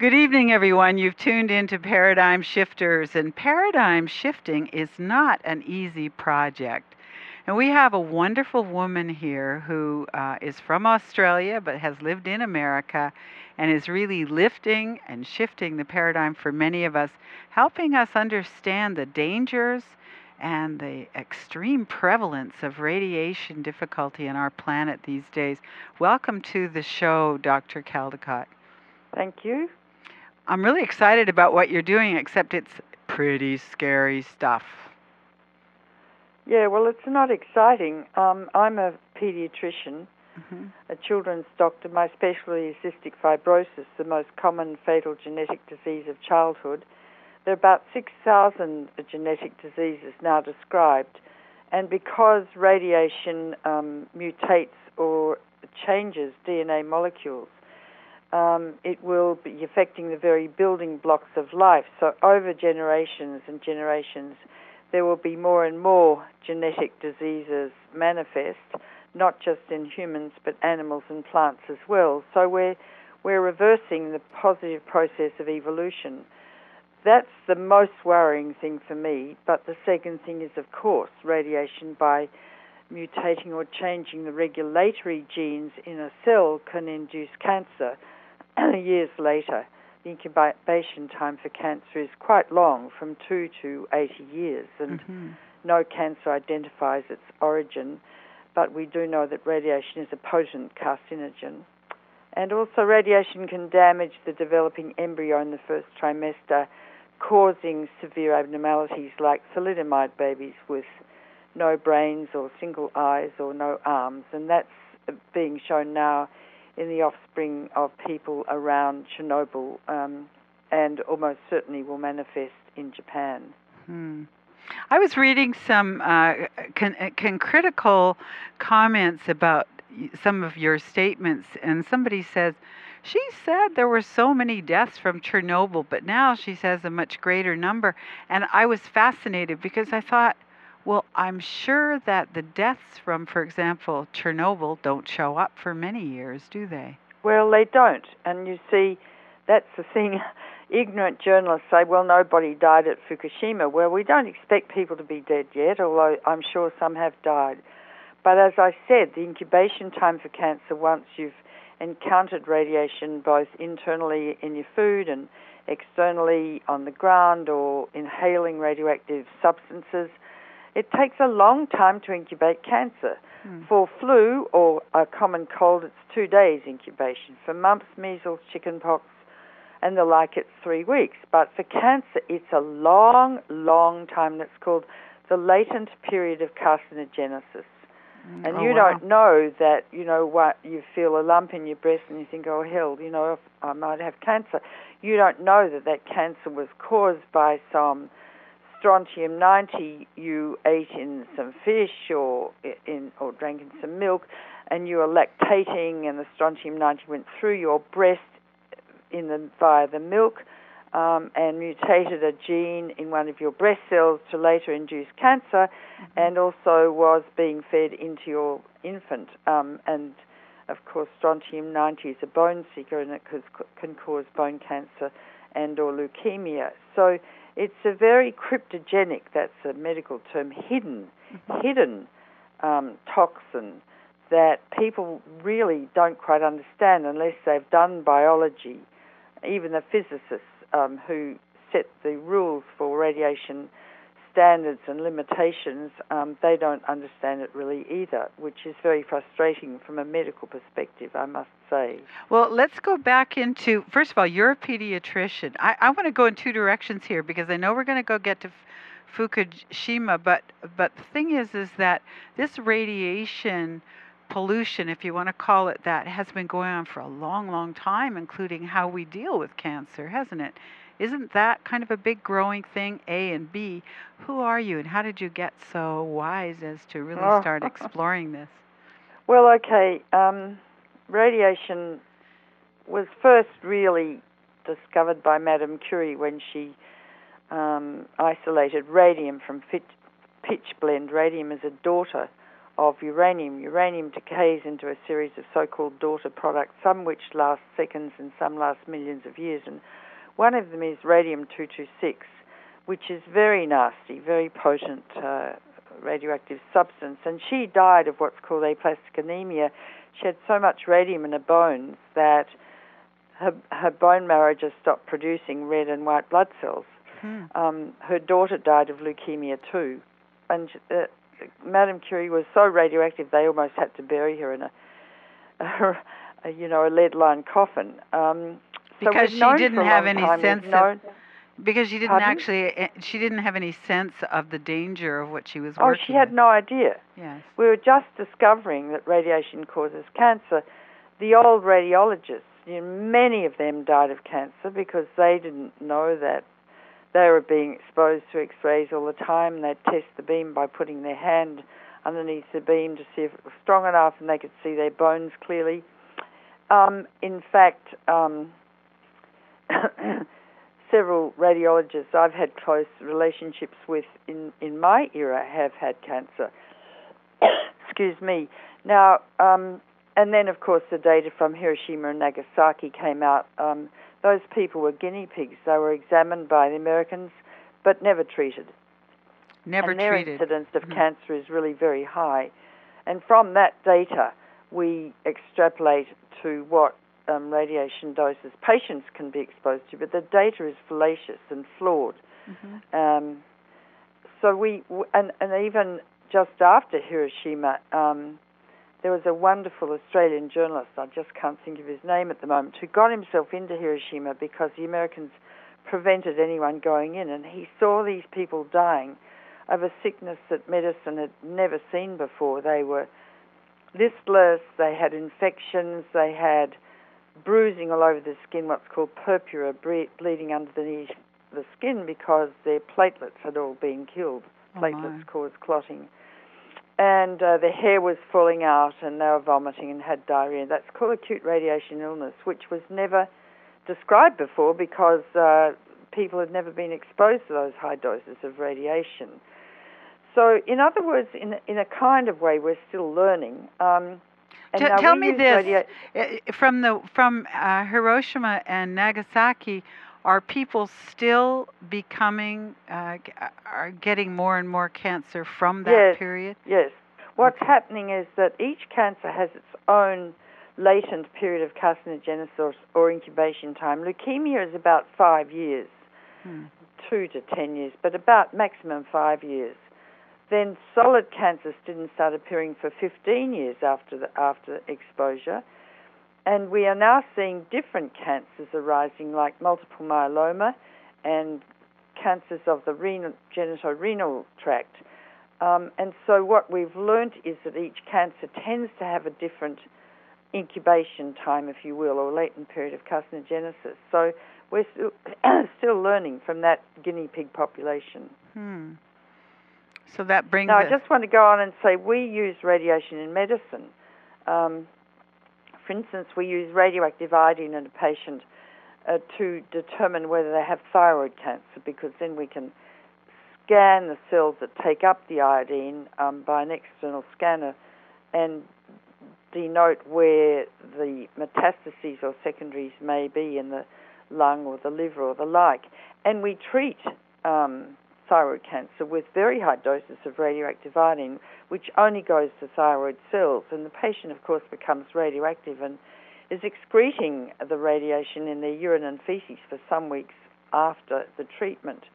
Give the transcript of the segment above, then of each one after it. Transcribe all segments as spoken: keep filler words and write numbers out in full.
Good evening, everyone. You've tuned into Paradigm Shifters, and paradigm shifting is not an easy project. And we have a wonderful woman here who uh, is from Australia but has lived in America and is really lifting and shifting the paradigm for many of us, helping us understand the dangers and the extreme prevalence of radiation difficulty in our planet these days. Welcome to the show, Doctor Caldicott. Thank you. I'm really excited about what you're doing, except it's pretty scary stuff. Yeah, well, it's not exciting. Um, I'm a pediatrician, mm-hmm. a children's doctor. My specialty is cystic fibrosis, the most common fatal genetic disease of childhood. There are about six thousand genetic diseases now described, and because radiation um, mutates or changes D N A molecules, Um, it will be affecting the very building blocks of life. So over generations and generations, there will be more and more genetic diseases manifest, not just in humans, but animals and plants as well. So we're, we're reversing the positive process of evolution. That's the most worrying thing for me. But the second thing is, of course, radiation, by mutating or changing the regulatory genes in a cell, can induce cancer. Years later, the incubation time for cancer is quite long, from two to eighty years, and mm-hmm. no cancer identifies its origin, but we do know that radiation is a potent carcinogen. And also radiation can damage the developing embryo in the first trimester, causing severe abnormalities like thalidomide babies with no brains or single eyes or no arms, and that's being shown now in the offspring of people around Chernobyl, um, and almost certainly will manifest in Japan. Hmm. I was reading some uh, con- con- critical comments about some of your statements, and somebody says, she said there were so many deaths from Chernobyl, but now she says a much greater number. And I was fascinated because I thought, well, I'm sure that the deaths from, for example, Chernobyl don't show up for many years, do they? Well, they don't. And you see, that's the thing. Ignorant journalists say, well, nobody died at Fukushima. Well, we don't expect people to be dead yet, although I'm sure some have died. But as I said, the incubation time for cancer, once you've encountered radiation both internally in your food and externally on the ground or inhaling radioactive substances, it takes a long time to incubate cancer. Mm. For flu or a common cold, it's two days incubation. For mumps, measles, chickenpox, and the like, it's three weeks. But for cancer, it's a long, long time. That's called the latent period of carcinogenesis. Mm. And oh, you wow. don't know that, you know, what you feel a lump in your breast and you think, oh, hell, you know, I might have cancer. You don't know that that cancer was caused by some strontium ninety you ate in some fish or in or drank in some milk, and you were lactating, and the strontium ninety went through your breast in the via the milk um, and mutated a gene in one of your breast cells to later induce cancer, mm-hmm. and also was being fed into your infant. Um, and of course, strontium ninety is a bone seeker, and it can cause bone cancer and or leukemia. So it's a very cryptogenic, that's a medical term, hidden, mm-hmm. hidden um, toxin that people really don't quite understand unless they've done biology. Even the physicists um, who set the rules for radiation standards and limitations, um, they don't understand it really either, which is very frustrating from a medical perspective, I must say. Well, let's go back into, first of all, you're a pediatrician. I, I want to go in two directions here because I know we're going to go get to Fukushima, but but the thing is, is that this radiation pollution, if you want to call it that, has been going on for a long, long time, including how we deal with cancer, hasn't it? Isn't that kind of a big growing thing, A, and B, who are you and how did you get so wise as to really oh. start exploring this? Well, okay, um, radiation was first really discovered by Madame Curie when she um, isolated radium from pitch, pitch blende. Radium is a daughter of uranium. Uranium decays into a series of so-called daughter products, some which last seconds and some last millions of years. And one of them is radium two twenty-six, which is very nasty, very potent uh, radioactive substance. And she died of what's called aplastic anemia. She had so much radium in her bones that her, her bone marrow just stopped producing red and white blood cells. Hmm. Um, her daughter died of leukemia too. And uh, Madame Curie was so radioactive they almost had to bury her in a, a, a you know, a lead-lined coffin. Um, because so she didn't have any time. sense known, of... Because she didn't Pardon? actually, she didn't have any sense of the danger of what she was oh, working she had with. no idea. Yes. We were just discovering that radiation causes cancer. The old radiologists, you know, many of them died of cancer because they didn't know that they were being exposed to X-rays all the time. They'd test the beam by putting their hand underneath the beam to see if it was strong enough and they could see their bones clearly. Um, in fact, um, several radiologists I've had close relationships with in, in my era have had cancer. Excuse me. Now, um, and then, of course, the data from Hiroshima and Nagasaki came out. Um, those people were guinea pigs. They were examined by the Americans, but never treated. Never and their treated. incidence of mm-hmm. cancer is really very high. And from that data, we extrapolate to what um, radiation doses patients can be exposed to, but the data is fallacious and flawed. Mm-hmm. Um, so we, and, and even just after Hiroshima, um, there was a wonderful Australian journalist, I just can't think of his name at the moment, who got himself into Hiroshima because the Americans prevented anyone going in, and he saw these people dying of a sickness that medicine had never seen before. They were listless, they had infections, they had bruising all over the skin, what's called purpura, bleeding underneath the skin because their platelets had all been killed. Oh platelets my. cause clotting. And uh, their hair was falling out and they were vomiting and had diarrhea. That's called acute radiation illness, which was never described before because uh, people had never been exposed to those high doses of radiation. So, in other words, in, in a kind of way, we're still learning. Um, and T- now tell we me use this, radia- from the from uh, Hiroshima and Nagasaki, are people still becoming, uh, are getting more and more cancer from that yes, period? Yes. What's okay. happening is that each cancer has its own latent period of carcinogenesis or, or incubation time. Leukemia is about five years, hmm. two to ten years, but about maximum five years. Then solid cancers didn't start appearing for fifteen years after the, after exposure. And we are now seeing different cancers arising, like multiple myeloma and cancers of the renal, genitorenal tract. Um, and so what we've learned is that each cancer tends to have a different incubation time, if you will, or latent period of carcinogenesis. So we're still, still learning from that guinea pig population. Hmm. So that brings Now, us... I just want to go on and say we use radiation in medicine. Um, for instance, we use radioactive iodine in a patient uh, to determine whether they have thyroid cancer, because then we can scan the cells that take up the iodine um, by an external scanner and denote where the metastases or secondaries may be in the lung or the liver or the like. And we treat um, thyroid cancer with very high doses of radioactive iodine, which only goes to thyroid cells. And the patient, of course, becomes radioactive and is excreting the radiation in their urine and feces for some weeks after the treatment.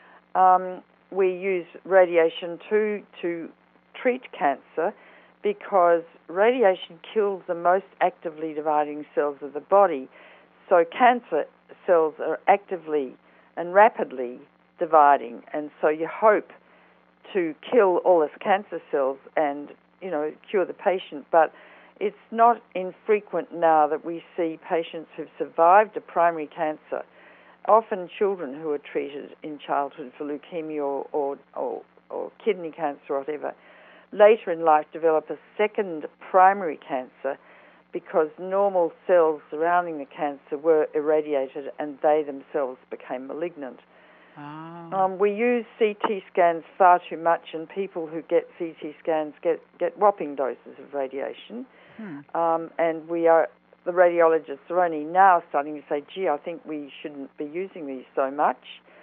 Um, we use radiation too to treat cancer because radiation kills the most actively dividing cells of the body. So cancer cells are actively and rapidly dividing, and so you hope to kill all those cancer cells and, you know, cure the patient. But it's not infrequent now that we see patients who've survived a primary cancer, often children who are treated in childhood for leukemia or, or, or, or kidney cancer or whatever, later in life develop a second primary cancer because normal cells surrounding the cancer were irradiated and they themselves became malignant. Oh. Um, we use C T scans far too much, and people who get C T scans get, get whopping doses of radiation. Hmm. Um, and we are, the radiologists are only now starting to say, gee, I think we shouldn't be using these so much.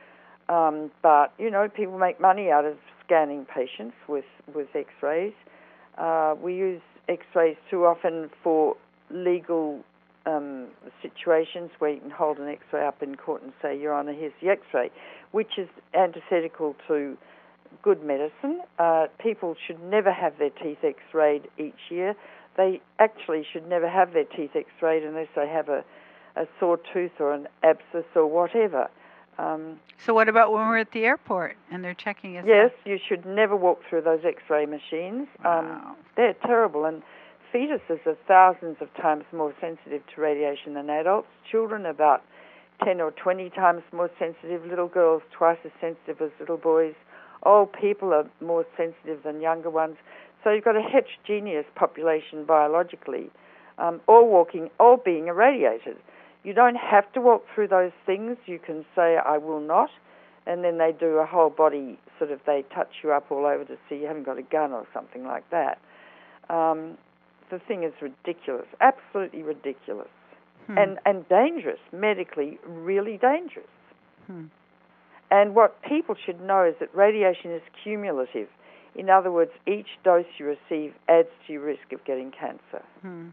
Um, but, you know, people make money out of scanning patients with, with X-rays. Uh, we use X-rays too often for legal um, situations where you can hold an X-ray up in court and say, Your Honour, here's the X-ray, which is antithetical to good medicine. Uh, people should never have their teeth X-rayed each year. They actually should never have their teeth X-rayed unless they have a, a sore tooth or an abscess or whatever. Um, so what about when we're at the airport and they're checking us Yes, out? you should never walk through those X-ray machines. Wow. Um, they're terrible, and fetuses are thousands of times more sensitive to radiation than adults. Children are about ten or twenty times more sensitive. Little girls twice as sensitive as little boys. Old people are more sensitive than younger ones. So you've got a heterogeneous population biologically, um, all walking, all being irradiated. You don't have to walk through those things. You can say, I will not, and then they do a whole body, sort of, they touch you up all over to see you haven't got a gun or something like that. Um, the thing is ridiculous, absolutely ridiculous, hmm. and, and dangerous, medically really dangerous. Hmm. And what people should know is that radiation is cumulative. In other words, each dose you receive adds to your risk of getting cancer. Hmm.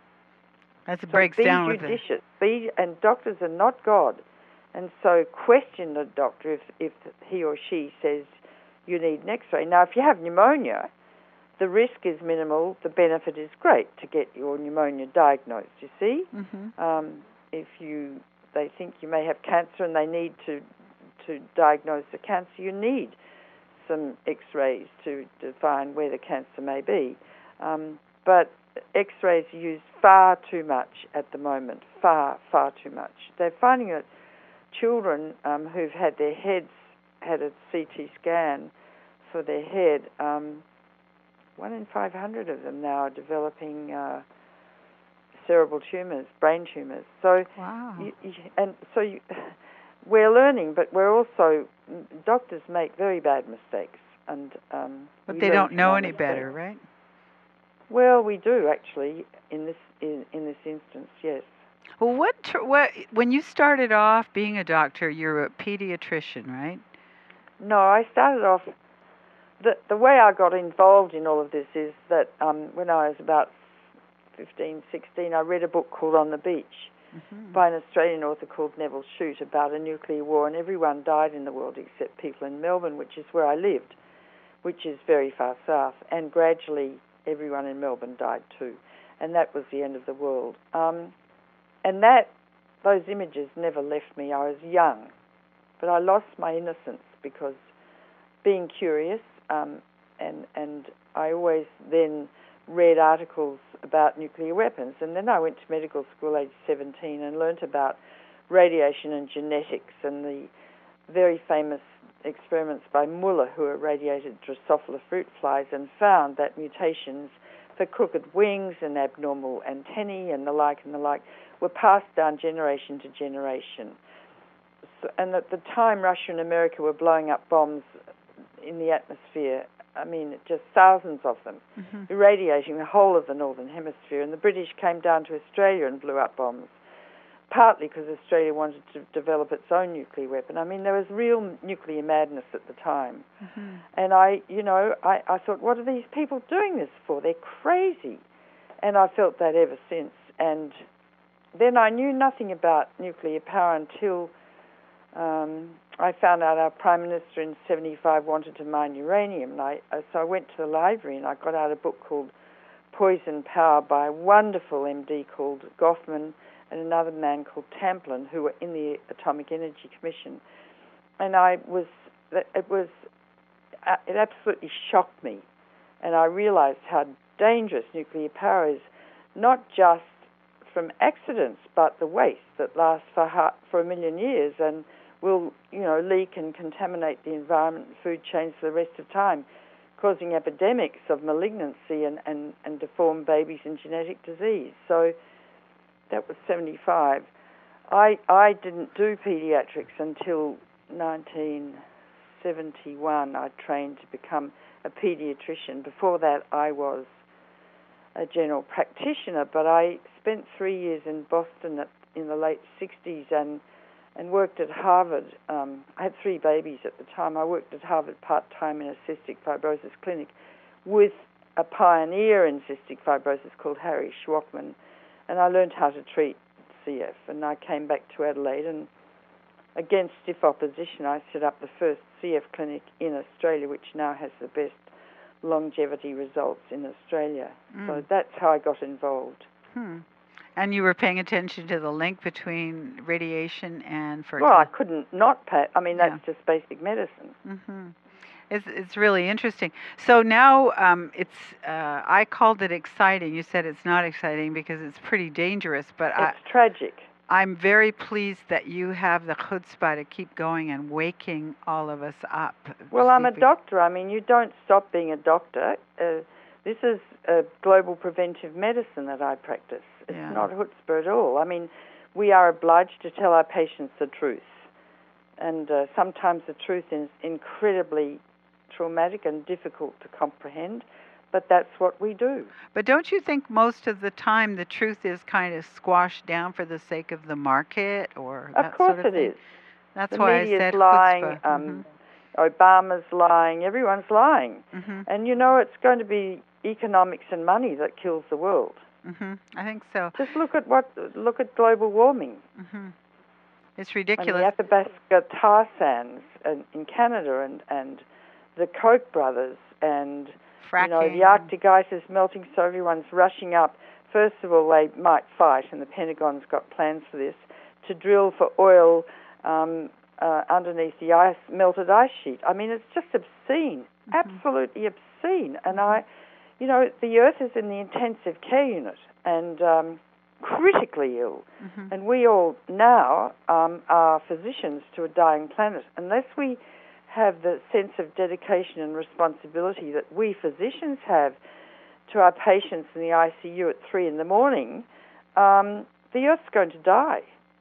That so breaks be down with judicious. it. Be, and doctors are not God. And so question the doctor if, if he or she says you need an X-ray. Now, if you have pneumonia, the risk is minimal. The benefit is great to get your pneumonia diagnosed, you see. Mm-hmm. Um, if you they think you may have cancer and they need to, to diagnose the cancer, you need some X-rays to define where the cancer may be. Um, but X-rays are used far too much at the moment, far, far too much. They're finding that children um, who've had their heads, had a C T scan for their head, um, one in five hundred of them now are developing uh, cerebral tumours, brain tumours. So, wow. you, you, and so you, we're learning, but we're also, doctors make very bad mistakes. and um, But they don't know any better, right? Well, we do actually in this in, in this instance, yes. Well, what what when you started off being a doctor, you're a pediatrician, right? No, I started off. The the way I got involved in all of this is that um, when I was about fifteen, sixteen, I read a book called On the Beach mm-hmm. by an Australian author called Neville Shute about a nuclear war, and everyone died in the world except people in Melbourne, which is where I lived, which is very far south, and gradually everyone in Melbourne died too, and that was the end of the world. Um, and that, those images never left me. I was young, but I lost my innocence because being curious, um, and and I always then read articles about nuclear weapons, and then I went to medical school age seventeen and learnt about radiation and genetics and the very famous experiments by Muller, who irradiated Drosophila fruit flies and found that mutations for crooked wings and abnormal antennae and the like and the like were passed down generation to generation. So, and at the time, Russia and America were blowing up bombs in the atmosphere. I mean, just thousands of them, mm-hmm. irradiating the whole of the northern hemisphere. And the British came down to Australia and blew up bombs, partly because Australia wanted to develop its own nuclear weapon. I mean, there was real nuclear madness at the time. Mm-hmm. And I, you know, I, I thought, what are these people doing this for? They're crazy. And I felt that ever since. And then I knew nothing about nuclear power until um, I found out our Prime Minister in seventy-five wanted to mine uranium. And I, so I went to the library and I got out a book called Poison Power by a wonderful M D called Goffman and another man called Tamplin, who were in the Atomic Energy Commission. And I was, it was, it absolutely shocked me. And I realized how dangerous nuclear power is, not just from accidents, but the waste that lasts for for a million years and will, you know, leak and contaminate the environment and food chains for the rest of time, causing epidemics of malignancy and, and, and deformed babies and genetic disease. So that was seventy-five. I I didn't do pediatrics until nineteen seventy-one, I trained to become a paediatrician. Before that, I was a general practitioner, but I spent three years in Boston at, in the late sixties and and worked at Harvard. Um, I had three babies at the time. I worked at Harvard part-time in a cystic fibrosis clinic with a pioneer in cystic fibrosis called Harry Schwachman, and I learned how to treat C F. And I came back to Adelaide, and against stiff opposition, I set up the first C F clinic in Australia, which now has the best longevity results in Australia. Mm. So that's how I got involved. Hmm. And you were paying attention to the link between radiation and fertility? Well, I couldn't not pay. I mean, that's yeah. just basic medicine. Mm-hmm. It's it's really interesting. So now um, it's uh, I called it exciting. You said it's not exciting because it's pretty dangerous, but it's I, tragic. I'm very pleased that you have the chutzpah to keep going and waking all of us up. Well, I'm a doctor. I mean, you don't stop being a doctor. Uh, this is a global preventive medicine that I practice. It's yeah. not chutzpah at all. I mean, we are obliged to tell our patients the truth. And uh, sometimes the truth is incredibly traumatic and difficult to comprehend, but that's what we do. But don't you think most of the time the truth is kind of squashed down for the sake of the market or of that course sort of it thing? is. That's the why media's I said lying, chutzpah. um, mm-hmm. Obama's lying, everyone's lying. Mm-hmm. And you know it's going to be economics and money that kills the world. Mm-hmm. I think so. Just look at what look at global warming. Mm-hmm. It's ridiculous. And the Athabasca tar sands in, in Canada and, and the Koch brothers and fracking. You know, the Arctic ice is melting, so everyone's rushing up. First of all, they might fight, and the Pentagon's got plans for this, to drill for oil um, uh, underneath the ice, melted ice sheet. I mean, it's just obscene, mm-hmm. absolutely obscene. And I, you know, the Earth is in the intensive care unit and um, critically ill. Mm-hmm. And we all now um, are physicians to a dying planet. Unless we have the sense of dedication and responsibility that we physicians have to our patients in the I C U at three in the morning, um, the Earth's going to die.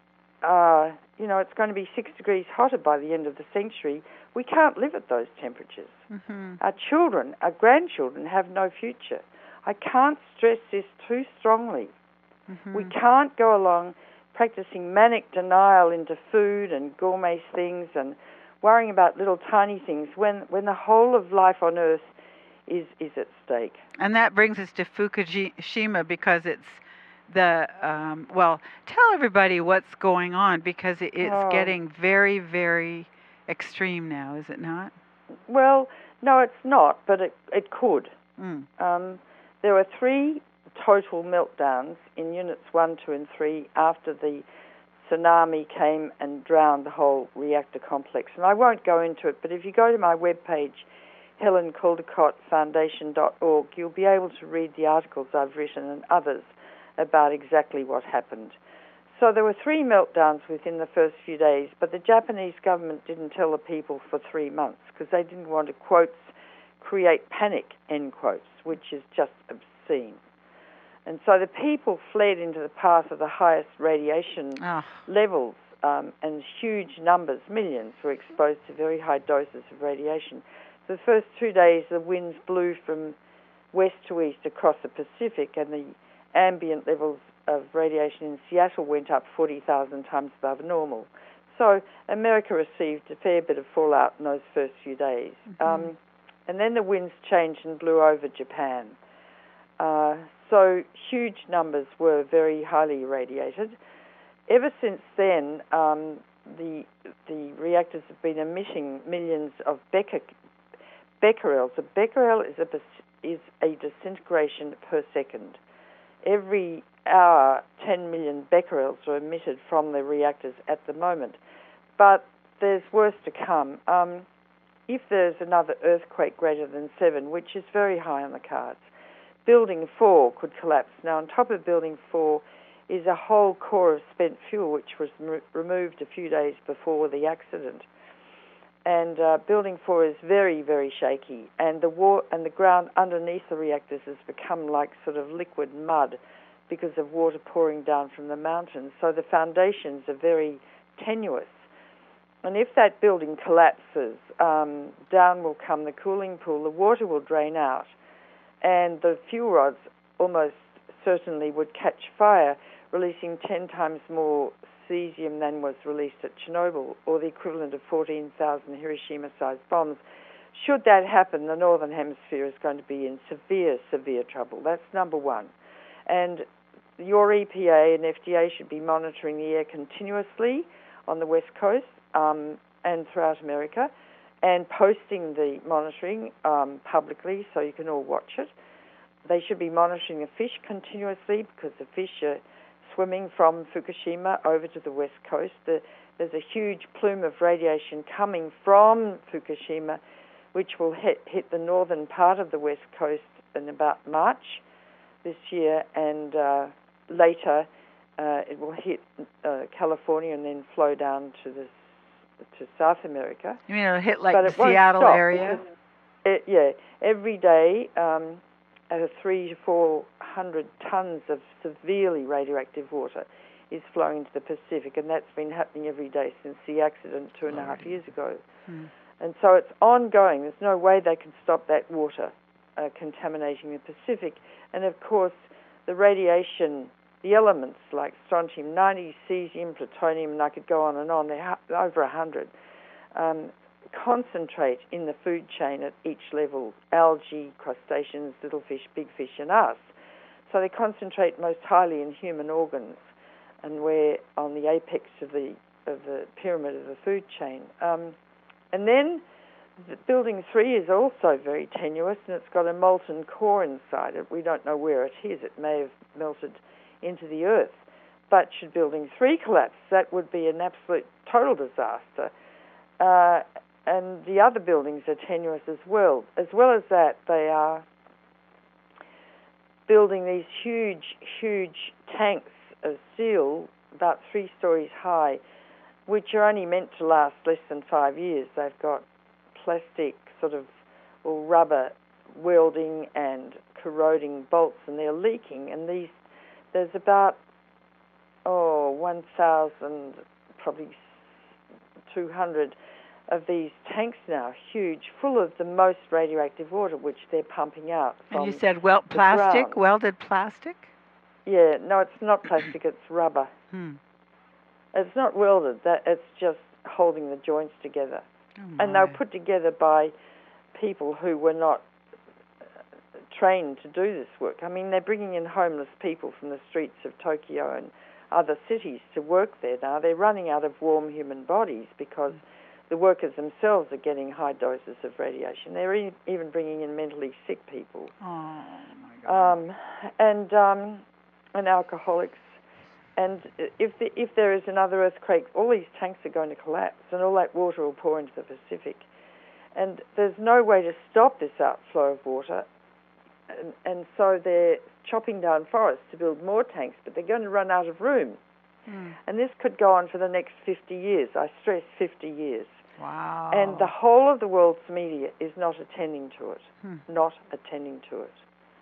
Uh, you know, it's going to be six degrees hotter by the end of the century. We can't live at those temperatures. Mm-hmm. Our children, our grandchildren have no future. I can't stress this too strongly. Mm-hmm. We can't go along practicing manic denial into food and gourmet things and worrying about little tiny things when, when the whole of life on Earth is, is at stake. And that brings us to Fukushima because it's the, um, well, tell everybody what's going on because it, it's oh. getting very, very extreme now, is it not? Well, no, it's not, but it, it could. Mm. Um, there were three total meltdowns in units one, two, and three after the tsunami came and drowned the whole reactor complex. And I won't go into it, but if you go to my webpage, helen caldicott foundation dot org, you'll be able to read the articles I've written and others about exactly what happened. So there were three meltdowns within the first few days, but the Japanese government didn't tell the people for three months because they didn't want to, quotes, create panic, end quotes, which is just obscene. And so the people fled into the path of the highest radiation oh. levels, um, and huge numbers, millions, were exposed to very high doses of radiation. For the first two days, the winds blew from west to east across the Pacific, and the ambient levels of radiation in Seattle went up forty thousand times above normal. So America received a fair bit of fallout in those first few days. Mm-hmm. Um, and then the winds changed and blew over Japan. Uh, so huge numbers were very highly irradiated. Ever since then, um, the the reactors have been emitting millions of becker, becquerels. A becquerel is a is a disintegration per second. Every hour, ten million becquerels are emitted from the reactors at the moment. But there's worse to come. Um, if there's another earthquake greater than seven, which is very high on the cards, Building four could collapse. Now, on top of Building four is a whole core of spent fuel, which was m- removed a few days before the accident. And uh, Building four is very, very shaky, and the war and the ground underneath the reactors has become like sort of liquid mud because of water pouring down from the mountains. So the foundations are very tenuous, and if that building collapses, um, down will come the cooling pool, the water will drain out, and the fuel rods almost certainly would catch fire, releasing ten times more cesium than was released at Chernobyl, or the equivalent of fourteen thousand Hiroshima-sized bombs. Should that happen, the Northern Hemisphere is going to be in severe, severe trouble. That's number one. And your E P A and F D A should be monitoring the air continuously on the West Coast um, and throughout America, and posting the monitoring um, publicly so you can all watch it. They should be monitoring the fish continuously, because the fish are swimming from Fukushima over to the West Coast. The, there's a huge plume of radiation coming from Fukushima, which will hit, hit the northern part of the West Coast in about March this year, and uh, later uh, it will hit uh, California and then flow down to the to South America. You mean it'll hit like but the it won't Seattle stop, area? It, yeah, every day, um, at a three to four hundred tons of severely radioactive water is flowing into the Pacific, and that's been happening every day since the accident two and a half years ago. Hmm. And so it's ongoing. There's no way they can stop that water uh, contaminating the Pacific. And of course, the radiation, the elements like strontium ninety, cesium, plutonium, and I could go on and on, they're over a hundred, um, concentrate in the food chain at each level: algae, crustaceans, little fish, big fish, and us. So they concentrate most highly in human organs, and we're on the apex of the of the pyramid of the food chain. Um, and then the building three is also very tenuous, and it's got a molten core inside it. We don't know where it is. It may have melted into the earth. But should building three collapse, that would be an absolute total disaster. Uh, and the other buildings are tenuous as well. As well as that, they are building these huge, huge tanks of steel, about three stories high, which are only meant to last less than five years. They've got plastic sort of, or rubber welding and corroding bolts, and they're leaking. And these, there's about, oh, one thousand, probably two hundred of these tanks now, huge, full of the most radioactive water, which they're pumping out from And you said well, plastic, ground. welded plastic? Yeah, no, it's not plastic, it's rubber. Hmm. It's not welded, that it's just holding the joints together. Oh, and they were put together by people who were not trained to do this work. I mean, they're bringing in homeless people from the streets of Tokyo and other cities to work there now. They're running out of warm human bodies because the workers themselves are getting high doses of radiation. They're e- even bringing in mentally sick people. Oh, my God. Um, and, um, and alcoholics. And if the, if there is another earthquake, all these tanks are going to collapse, and all that water will pour into the Pacific. And there's no way to stop this outflow of water. And, and so they're chopping down forests to build more tanks, but they're going to run out of room. Mm. And this could go on for the next fifty years. I stress fifty years. Wow. And the whole of the world's media is not attending to it. Hmm. Not attending to it.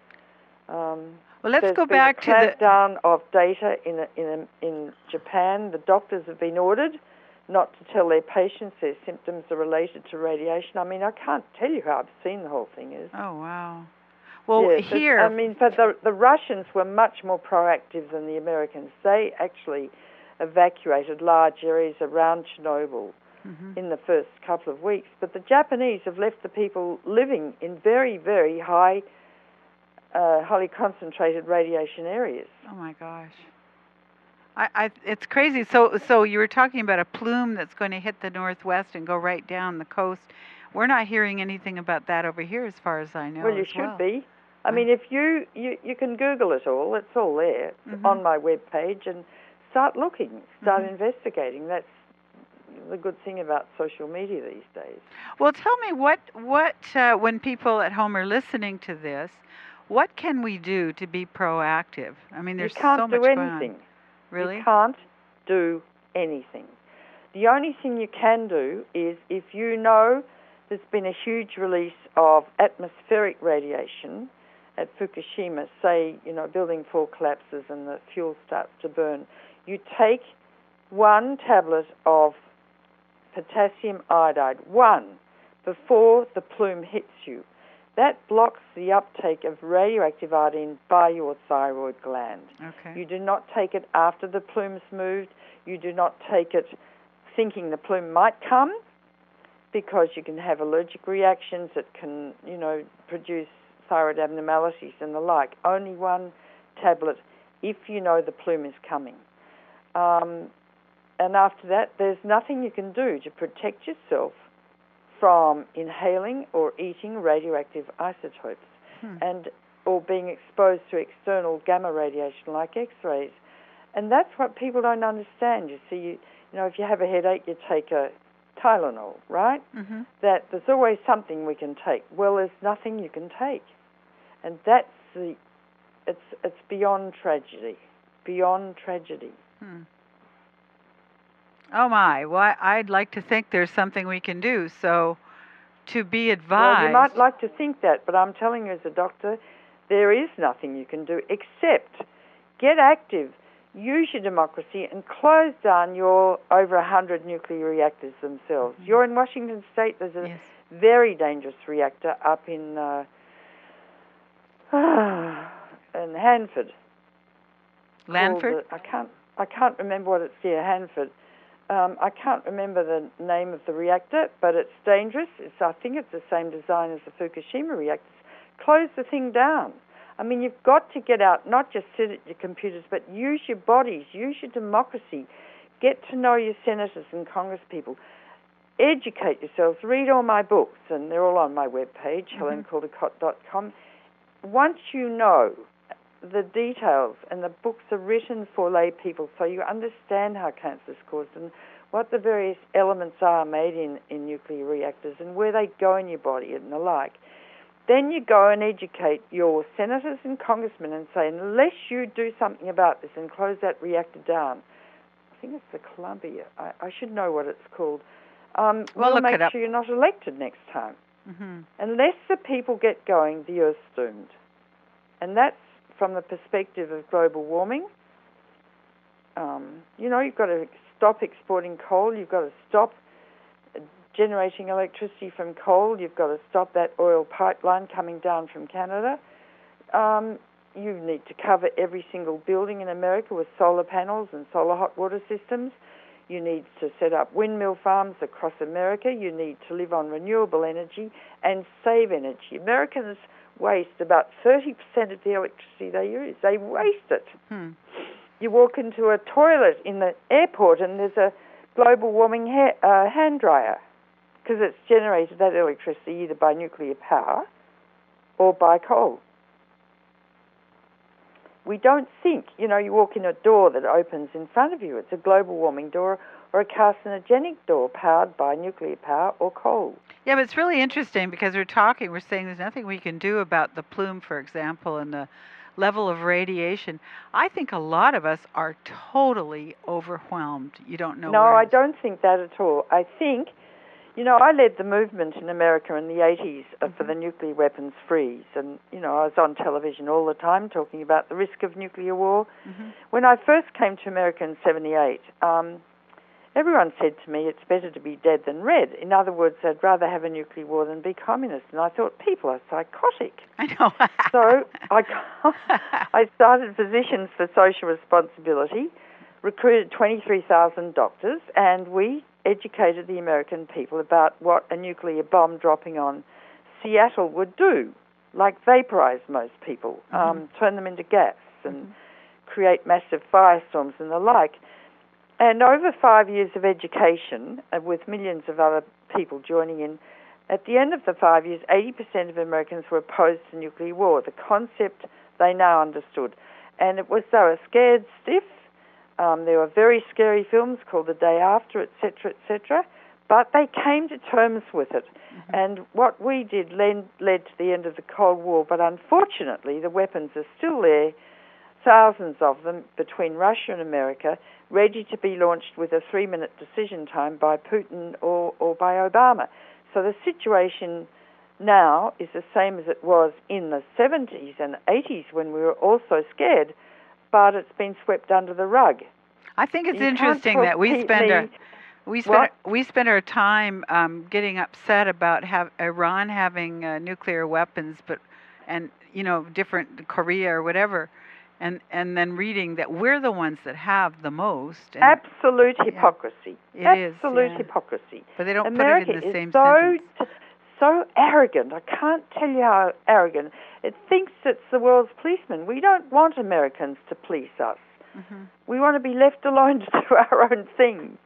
Um, well, let's There's go been back a to the crackdown of data in a, in a, in Japan. The doctors have been ordered not to tell their patients their symptoms are related to radiation. I mean, I can't tell you how obscene the whole thing is. Oh, wow. Well, yes, here... I mean, but the, the Russians were much more proactive than the Americans. They actually evacuated large areas around Chernobyl mm-hmm. in the first couple of weeks. But the Japanese have left the people living in very, very high... Uh, highly concentrated radiation areas. Oh my gosh, I, I, it's crazy. So, so you were talking about a plume that's going to hit the northwest and go right down the coast. We're not hearing anything about that over here, as far as I know. Well, you as should well. be. I right. mean, if you, you you can Google it all. It's all there. It's mm-hmm. on my webpage, and start looking, start mm-hmm. investigating. That's the good thing about social media these days. Well, tell me what what uh, when people at home are listening to this. What can we do to be proactive? I mean, there's so much going on. You can't do anything. Really? You can't do anything. The only thing you can do is if you know there's been a huge release of atmospheric radiation at Fukushima, say, you know, building four collapses and the fuel starts to burn, you take one tablet of potassium iodide, one, before the plume hits you. That blocks the uptake of radioactive iodine by your thyroid gland. Okay. You do not take it after the plume's moved. You do not take it thinking the plume might come, because you can have allergic reactions that can, you know, produce thyroid abnormalities and the like. Only one tablet if you know the plume is coming. Um, and after that, there's nothing you can do to protect yourself from inhaling or eating radioactive isotopes hmm. and or being exposed to external gamma radiation like X-rays. And that's what people don't understand. You see, you, you know, if you have a headache, you take a Tylenol, right? Mm-hmm. That there's always something we can take. Well, there's nothing you can take. And that's the, it's it's beyond tragedy, beyond tragedy. Hmm. Oh my, well, I'd like to think there's something we can do. So to be advised... Well, you might like to think that, but I'm telling you as a doctor, there is nothing you can do except get active, use your democracy, and close down your over one hundred nuclear reactors themselves. Mm-hmm. You're in Washington State. There's a yes. very dangerous reactor up in, uh, in Hanford. Lanford? The, I can't. I can't remember what it's here. Hanford. Um, I can't remember the name of the reactor, but it's dangerous. It's, I think it's the same design as the Fukushima reactors. Close the thing down. I mean, you've got to get out, not just sit at your computers, but use your bodies, use your democracy. Get to know your senators and congresspeople. Educate yourselves. Read all my books, and they're all on my webpage, mm-hmm. helen caldicott dot com. Once you know the details, and the books are written for lay people, so you understand how cancer is caused and what the various elements are made in, in nuclear reactors and where they go in your body and the like. Then you go and educate your senators and congressmen and say, unless you do something about this and close that reactor down, I think it's the Columbia, I, I should know what it's called, um, we'll, we'll look make it up. sure you're not elected next time. Mm-hmm. Unless the people get going, the Earth's doomed. And that's from the perspective of global warming. Um, you know, you've got to stop exporting coal, you've got to stop generating electricity from coal, you've got to stop that oil pipeline coming down from Canada. Um, you need to cover every single building in America with solar panels and solar hot water systems. You need to set up windmill farms across America. You need to live on renewable energy and save energy. Americans waste about thirty percent of the electricity they use. They waste it. Hmm. You walk into a toilet in the airport and there's a global warming ha- uh, hand dryer because it's generated that electricity either by nuclear power or by coal. We don't think, you know, you walk in a door that opens in front of you. It's a global warming door or a carcinogenic door powered by nuclear power or coal. Yeah, but it's really interesting because we're talking, we're saying there's nothing we can do about the plume, for example, and the level of radiation. I think a lot of us are totally overwhelmed. You don't know No, where I don't think that at all. I think, you know, I led the movement in America in the eighties mm-hmm. for the nuclear weapons freeze. And, you know, I was on television all the time talking about the risk of nuclear war. Mm-hmm. When I first came to America in seventy-eight, um, everyone said to me, it's better to be dead than red. In other words, I'd rather have a nuclear war than be communist. And I thought, people are psychotic. I know. So I, I started Physicians for Social Responsibility, recruited twenty-three thousand doctors, and we educated the American people about what a nuclear bomb dropping on Seattle would do, like vaporize most people, mm-hmm. um, turn them into gas and mm-hmm. create massive firestorms and the like. And over five years of education, uh, with millions of other people joining in, at the end of the five years, eighty percent of Americans were opposed to nuclear war. The concept they now understood. And it was they were scared stiff. Um, there were very scary films called The Day After, et cetera, et cetera. But they came to terms with it. Mm-hmm. And what we did led, led to the end of the Cold War. But unfortunately, the weapons are still there, thousands of them, between Russia and America, ready to be launched with a three-minute decision time by Putin or, or by Obama. So the situation now is the same as it was in the seventies and eighties when we were all so scared, but it's been swept under the rug. I think it's you interesting that we spend our, We spent What? we spent our time um, getting upset about have Iran having uh, nuclear weapons, but and you know different Korea or whatever, and and then reading that we're the ones that have the most. And, Absolute hypocrisy. yeah, it is, Absolute yeah. hypocrisy. But they don't America put it in the is same so sentence. t- so arrogant. I can't tell you how arrogant. It thinks it's the world's policeman. We don't want Americans to police us. Mm-hmm. We want to be left alone to do our own thing.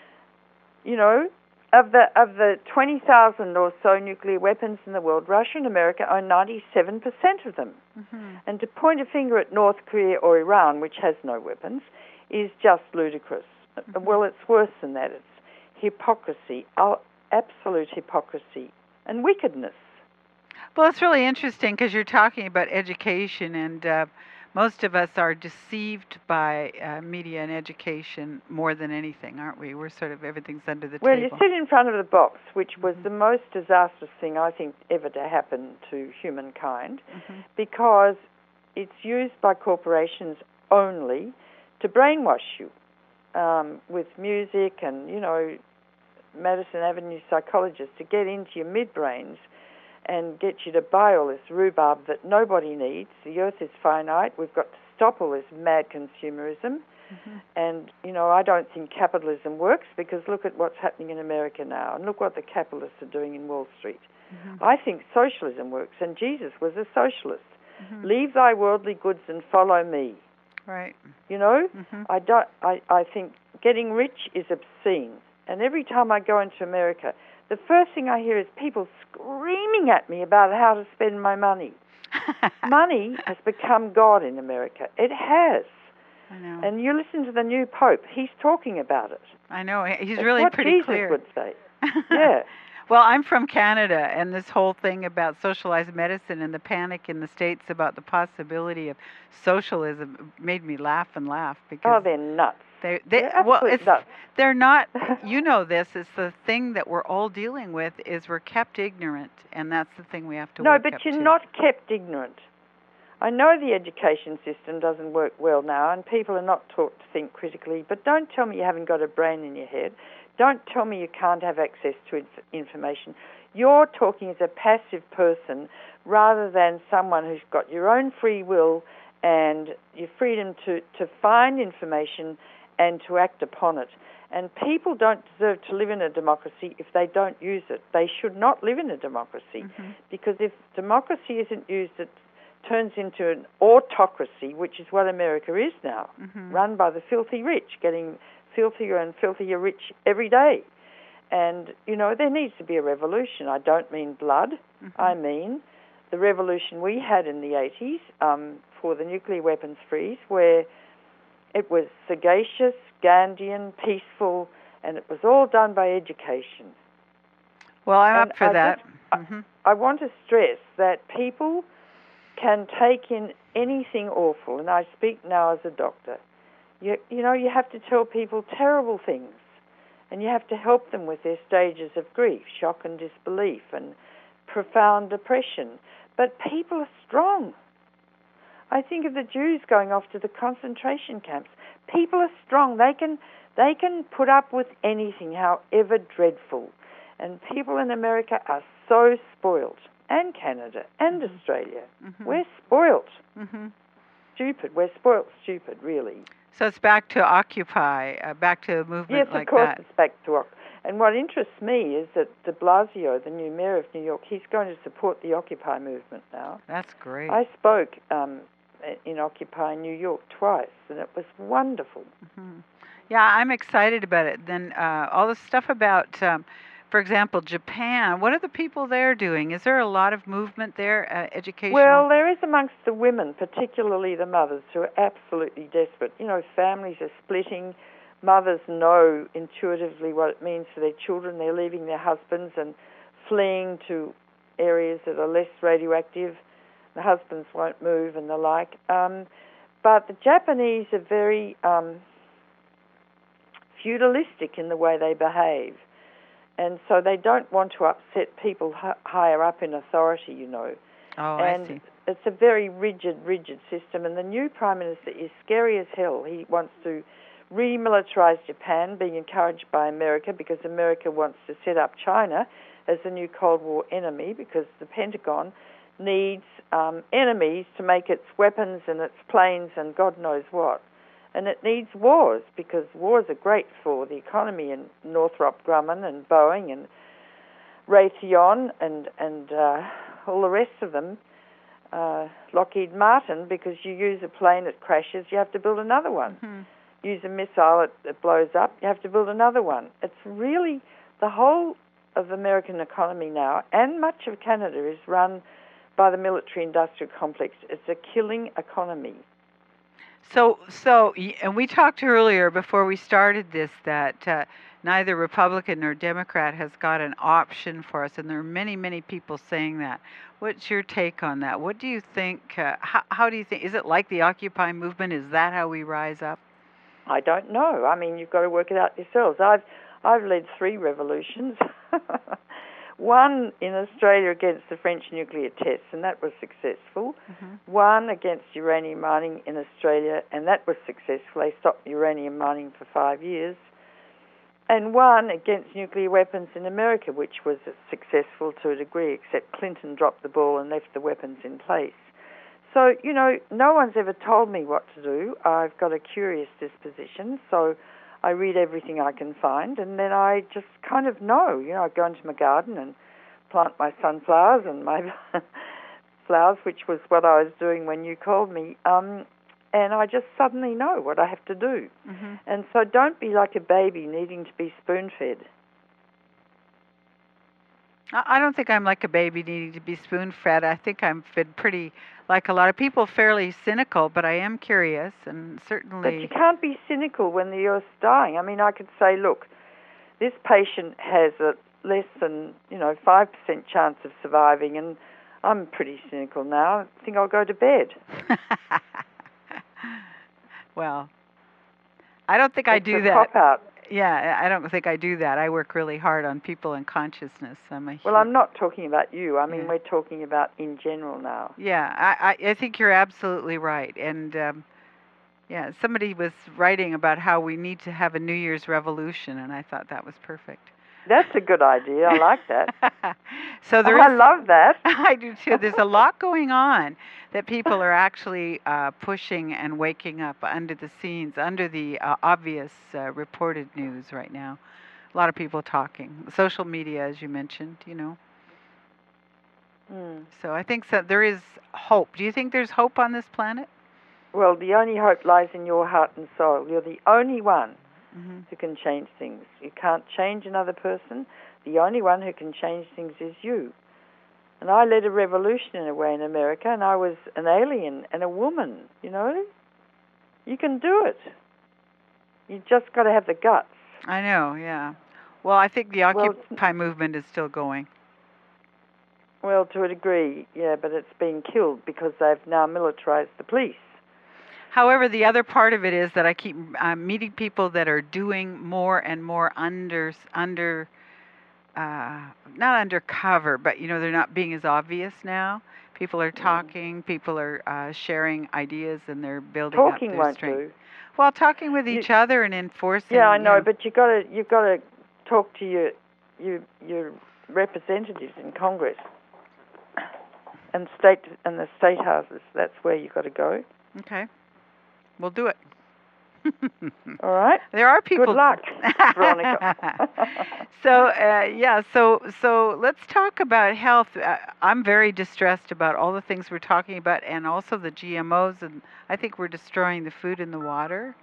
You know, of the of the twenty thousand or so nuclear weapons in the world, Russia and America own ninety-seven percent of them. Mm-hmm. And to point a finger at North Korea or Iran, which has no weapons, is just ludicrous. Mm-hmm. Well, it's worse than that. It's hypocrisy, absolute hypocrisy and wickedness. Well, it's really interesting because you're talking about education, and uh, most of us are deceived by uh, media and education more than anything, aren't we? We're sort of everything's under the well, table. Well, you sit in front of the box, which was mm-hmm. the most disastrous thing I think ever to happen to humankind, mm-hmm. because it's used by corporations only to brainwash you um, with music and, you know, Madison Avenue psychologists to get into your midbrains and get you to buy all this rhubarb that nobody needs. The earth is finite. We've got to stop all this mad consumerism. Mm-hmm. And, you know, I don't think capitalism works, because look at what's happening in America now, and look what the capitalists are doing in Wall Street. Mm-hmm. I think socialism works, and Jesus was a socialist. Mm-hmm. Leave thy worldly goods and follow me. Right. You know, mm-hmm. I, don't, I, I think getting rich is obscene. And every time I go into America, the first thing I hear is people screaming at me about how to spend my money. Money has become God in America. It has. I know. And you listen to the new Pope, he's talking about it. I know. He's it's really what pretty Jesus clear. would say. Yeah. Well, I'm from Canada, and this whole thing about socialized medicine and the panic in the States about the possibility of socialism made me laugh and laugh, because oh, they're nuts. They, they, they're well, it's, nuts. They're not. You know this. It's the thing that we're all dealing with. Is we're kept ignorant, and that's the thing we have to. No, wake but up you're to. not kept ignorant. I know the education system doesn't work well now, and people are not taught to think critically. But don't tell me you haven't got a brain in your head. Don't tell me you can't have access to inf- information. You're talking as a passive person rather than someone who's got your own free will and your freedom to, to find information and to act upon it. And people don't deserve to live in a democracy if they don't use it. They should not live in a democracy, mm-hmm. because if democracy isn't used, it turns into an autocracy, which is what America is now, mm-hmm. run by the filthy rich, getting filthier and filthier rich every day. And, you know, there needs to be a revolution. I don't mean blood. Mm-hmm. I mean the revolution we had in the eighties um, for the nuclear weapons freeze, where it was sagacious, Gandhian, peaceful, and it was all done by education. Well, I'm and up for I that. Just, mm-hmm. I, I want to stress that people can take in anything awful, and I speak now as a doctor. You, you know, you have to tell people terrible things, and you have to help them with their stages of grief, shock and disbelief, and profound depression. But people are strong. I think of the Jews going off to the concentration camps. People are strong. They can they can put up with anything, however dreadful. And people in America are so spoiled, and Canada and mm-hmm. Australia. Mm-hmm. We're spoiled. Mm-hmm. Stupid. We're spoiled stupid, really. So it's back to Occupy, uh, back to a movement yes, like of course that. It's back to Occupy. And what interests me is that de Blasio, the new mayor of New York, he's going to support the Occupy movement now. That's great. I spoke um, in Occupy New York twice, and it was wonderful. Mm-hmm. Yeah, I'm excited about it. Then uh, all the stuff about, um, for example, Japan. What are the people there doing? Is there a lot of movement there, uh, educational? Well, there is amongst the women, particularly the mothers, who are absolutely desperate. You know, families are splitting. Mothers know intuitively what it means for their children. They're leaving their husbands and fleeing to areas that are less radioactive. The husbands won't move and the like. Um, but the Japanese are very um, feudalistic in the way they behave. And so they don't want to upset people h- higher up in authority, you know. Oh, and I see. It's a very rigid, rigid system. And the new Prime Minister is scary as hell. He wants to remilitarized Japan, being encouraged by America because America wants to set up China as the new Cold War enemy, because the Pentagon needs um, enemies to make its weapons and its planes and God knows what. And it needs wars, because wars are great for the economy, and Northrop Grumman and Boeing and Raytheon and, and uh, all the rest of them, uh, Lockheed Martin, because you use a plane, it crashes, you have to build another one. Mm-hmm. Use a missile, it, it blows up, you have to build another one. It's really, the whole of the American economy now, and much of Canada, is run by the military-industrial complex. It's a killing economy. So, so, and we talked earlier before we started this that uh, neither Republican nor Democrat has got an option for us, and there are many, many people saying that. What's your take on that? What do you think? Uh, how, how do you think? Is it like the Occupy movement? Is that how we rise up? I don't know. I mean, you've got to work it out yourselves. I've I've led three revolutions. One in Australia against the French nuclear tests, and that was successful. Mm-hmm. One against uranium mining in Australia, and that was successful. They stopped uranium mining for five years. And one against nuclear weapons in America, which was successful to a degree, except Clinton dropped the ball and left the weapons in place. So, you know, no one's ever told me what to do. I've got a curious disposition, so I read everything I can find, and then I just kind of know. You know, I go into my garden and plant my sunflowers and my flowers, which was what I was doing when you called me, um, and I just suddenly know what I have to do. Mm-hmm. And so don't be like a baby needing to be spoon-fed. I don't think I'm like a baby needing to be spoon-fed. I think I'm fed pretty, like a lot of people, fairly cynical, but I am curious, and certainly... But you can't be cynical when the Earth's dying. I mean, I could say, look, this patient has a less than, you know, five percent chance of surviving, and I'm pretty cynical now. I think I'll go to bed. Well, I don't think it's I do a that. Cop-out. Yeah, I don't think I do that. I work really hard on people and consciousness. I'm a well, I'm not talking about you. I mean, yeah. we're talking about in general now. Yeah, I, I, I think you're absolutely right. And, um, yeah, somebody was writing about how we need to have a New Year's revolution, and I thought that was perfect. That's a good idea. I like that. So there oh, is, I love that. I do too. There's a lot going on that people are actually uh, pushing and waking up under the scenes, under the uh, obvious uh, reported news right now. A lot of people talking. Social media, as you mentioned, you know. Mm. So I think that there is hope. Do you think there's hope on this planet? Well, the only hope lies in your heart and soul. You're the only one mm-hmm. who can change things. You can't change another person. The only one who can change things is you. And I led a revolution in a way in America, and I was an alien and a woman, you know. You can do it. You just got to have the guts. I know, yeah. Well, I think the Occupy well, movement is still going. Well, to a degree, yeah, but it's being killed because they've now militarized the police. However, the other part of it is that I keep uh, meeting people that are doing more and more under, under, uh, not undercover, but, you know, they're not being as obvious now. People are talking, mm. people are uh, sharing ideas, and they're building talking up their won't strength. Do. Well, talking with each you, other and enforcing. Yeah, I know, you know, but you got to you've got to talk to your your your representatives in Congress and state and the state houses. That's where you got to go. Okay. We'll do it. All right. There are people. Good luck, Veronica. so uh, yeah, so so let's talk about health. Uh, I'm very distressed about all the things we're talking about, and also the G M Os, and I think we're destroying the food and the water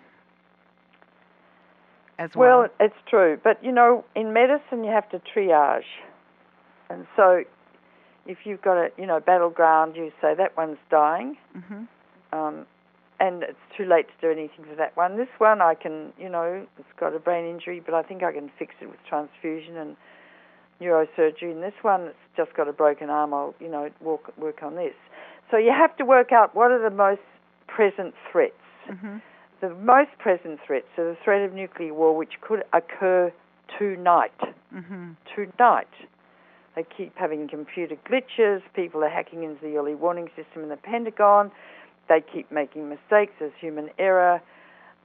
as well. Well, it's true, but you know, in medicine you have to triage, and so if you've got a you know battleground, you say that one's dying. Mm-hmm. Um, And it's too late to do anything for that one. This one, I can, you know, it's got a brain injury, but I think I can fix it with transfusion and neurosurgery. And this one, it's just got a broken arm. I'll, you know, work, work on this. So you have to work out what are the most present threats. Mm-hmm. The most present threats are the threat of nuclear war, which could occur tonight. Mm-hmm. Tonight. They keep having computer glitches. People are hacking into the early warning system in the Pentagon. They keep making mistakes. There's human error.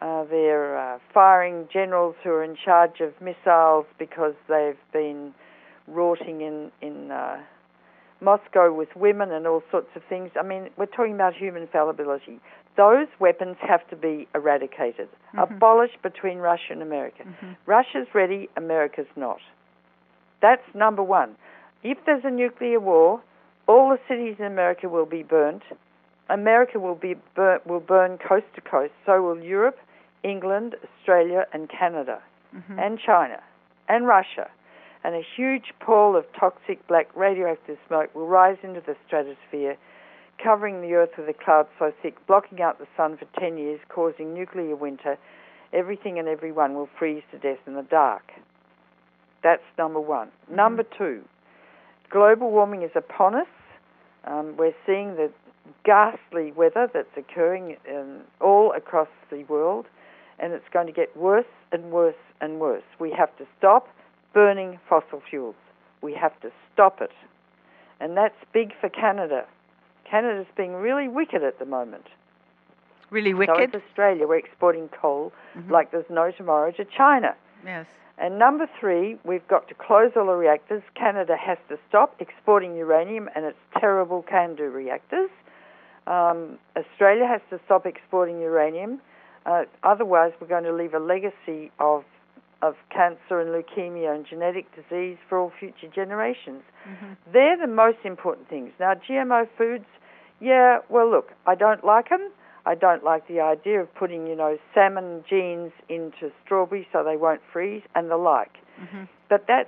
Uh, they're uh, firing generals who are in charge of missiles because they've been rorting in, in uh, Moscow with women and all sorts of things. I mean, we're talking about human fallibility. Those weapons have to be eradicated, mm-hmm. abolished between Russia and America. Mm-hmm. Russia's ready, America's not. That's number one. If there's a nuclear war, all the cities in America will be burnt. America will be bur- will burn coast to coast. So will Europe, England, Australia, and Canada, mm-hmm. and China, and Russia. And a huge pall of toxic black radioactive smoke will rise into the stratosphere, covering the Earth with a cloud so thick, blocking out the sun for ten years, causing nuclear winter. Everything and everyone will freeze to death in the dark. That's number one. Mm-hmm. Number two, global warming is upon us. Um, we're seeing the ghastly weather that's occurring in, all across the world, and it's going to get worse and worse and worse. We have to stop burning fossil fuels. We have to stop it. And that's big for Canada. Canada's being really wicked at the moment. Really wicked? So it's Australia. We're exporting coal mm-hmm. like there's no tomorrow to China. Yes. And number three, we've got to close all the reactors. Canada has to stop exporting uranium and its terrible CANDU reactors. Um, Australia has to stop exporting uranium. Uh, otherwise, we're going to leave a legacy of of cancer and leukemia and genetic disease for all future generations. Mm-hmm. They're the most important things. Now, G M O foods, yeah, well, look, I don't like them. I don't like the idea of putting, you know, salmon genes into strawberries so they won't freeze and the like. Mm-hmm. But that's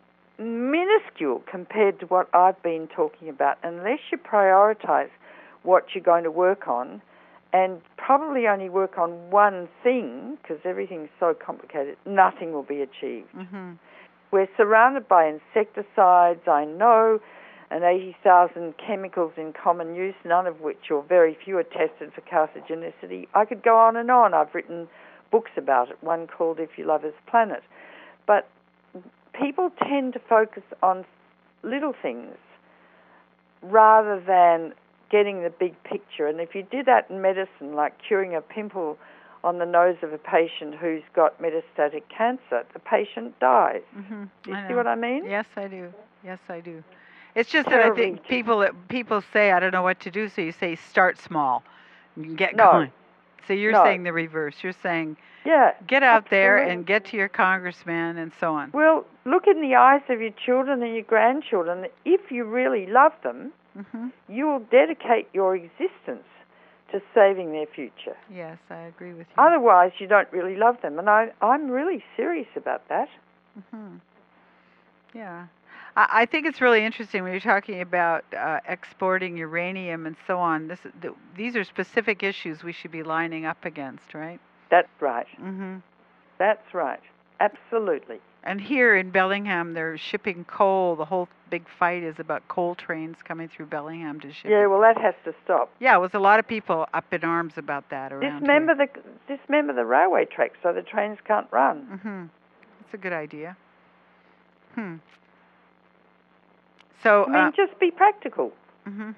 minuscule compared to what I've been talking about. Unless you prioritize what you're going to work on, and probably only work on one thing, because everything's so complicated, nothing will be achieved. Mm-hmm. We're surrounded by insecticides, I know, and eighty thousand chemicals in common use, none of which, or very few, are tested for carcinogenicity. I could go on and on. I've written books about it, one called If You Love This Planet. But people tend to focus on little things rather than getting the big picture. And if you do that in medicine, like curing a pimple on the nose of a patient who's got metastatic cancer, the patient dies. Mm-hmm. Do you I see know. What I mean? Yes, I do. Yes, I do. It's just Terribly that I think people people say, I don't know what to do, so you say start small and get no. going. So you're no. saying the reverse. You're saying yeah, get out absolutely. there and get to your congressman and so on. Well, look in the eyes of your children and your grandchildren. If you really love them, mm-hmm. you will dedicate your existence to saving their future. Yes, I agree with you. Otherwise, you don't really love them. And I, I'm really serious about that. Mm-hmm. Yeah. I, I think it's really interesting when you're talking about uh, exporting uranium and so on. This, th- these are specific issues we should be lining up against, right? That's right. Mm-hmm. That's right. Absolutely. And here in Bellingham, they're shipping coal. The whole big fight is about coal trains coming through Bellingham to ship. Yeah, it. well, that has to stop. Yeah, it was a lot of people up in arms about that around dismember here. the dismember the railway tracks so the trains can't run. Mm-hmm. That's a good idea. Hmm. So I mean, uh, just be practical. Mm-hmm.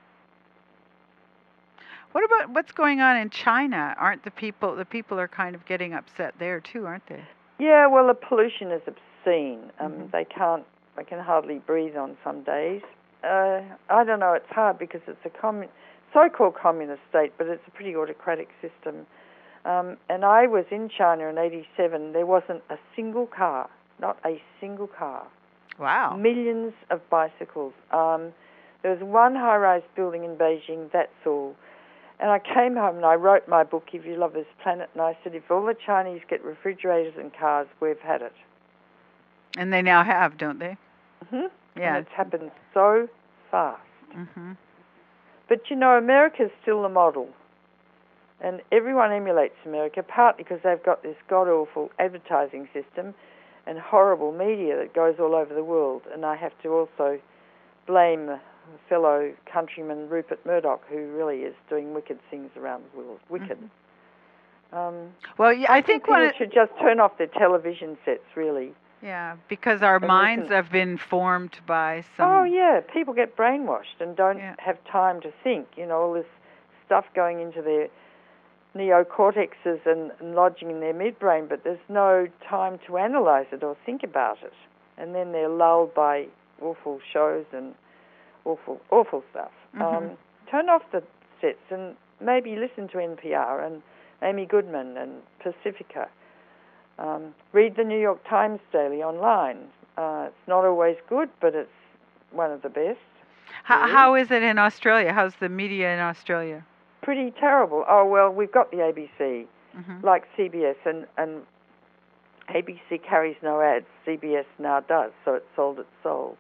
What about what's going on in China? Aren't the people the people are kind of getting upset there too, aren't they? Yeah, well, the pollution is obscene. Um, mm-hmm. They can't, they can hardly breathe on some days. Uh, I don't know, it's hard because it's a commun- so-called communist state, but it's a pretty autocratic system. Um, and I was in China in eighty-seven. There wasn't a single car, not a single car. Wow. Millions of bicycles. Um, there was one high-rise building in Beijing, that's all. And I came home and I wrote my book, If You Love This Planet, and I said, if all the Chinese get refrigerators and cars, we've had it. And they now have, don't they? Mm-hmm. Yeah. And it's happened so fast. Mm-hmm. But, you know, America's still the model. And everyone emulates America, partly because they've got this god-awful advertising system and horrible media that goes all over the world. And I have to also blame fellow countryman Rupert Murdoch, who really is doing wicked things around the world. Wicked. Mm-hmm. Um, well, yeah, I, I think, think people it, should just turn off their television sets, really. Yeah, because our and minds listen. have been formed by some... Oh, yeah, people get brainwashed and don't yeah. have time to think. You know, all this stuff going into their neocortexes and, and lodging in their midbrain, but there's no time to analyse it or think about it. And then they're lulled by awful shows and awful, awful stuff. Mm-hmm. Um, turn off the sets and maybe listen to N P R and Amy Goodman and Pacifica. Um, read the New York Times daily online. Uh, it's not always good, but it's one of the best. How, really. how is it in Australia? How's the media in Australia? Pretty terrible. Oh, well, we've got the A B C, Mm-hmm. like C B S, and, and A B C carries no ads. C B S now does, so it's sold its soul.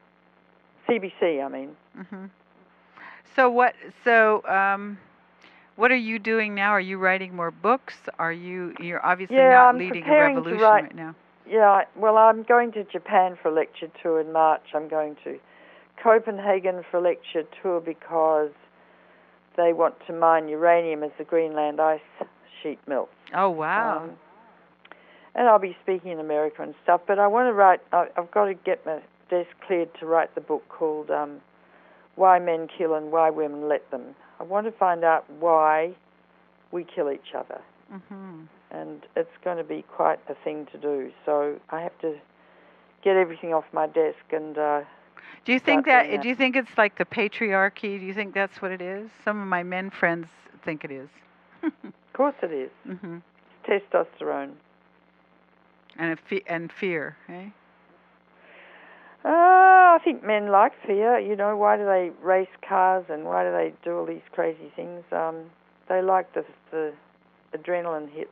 C B C, I mean. Mm-hmm. So what? So um, what are you doing now? Are you writing more books? Are you? You're obviously Yeah, not I'm leading a preparing to revolution write- right now. Yeah, well, I'm going to Japan for a lecture tour in March. I'm going to Copenhagen for a lecture tour because they want to mine uranium as the Greenland ice sheet melts. Oh wow! Um, and I'll be speaking in America and stuff. But I want to write. I, I've got to get my desk cleared to write the book called um, "Why Men Kill and Why Women Let Them." I want to find out why we kill each other, Mm-hmm. and it's going to be quite a thing to do. So I have to get everything off my desk and. Uh, Do you think Start that? doing that. Do you think it's like the patriarchy? Do you think that's what it is? Some of my men friends think it is. Of course it is. Mm-hmm. Testosterone. And a fe- and fear, eh? Uh, I think men like fear. You know, why do they race cars and why do they do all these crazy things? Um, they like the the adrenaline hit.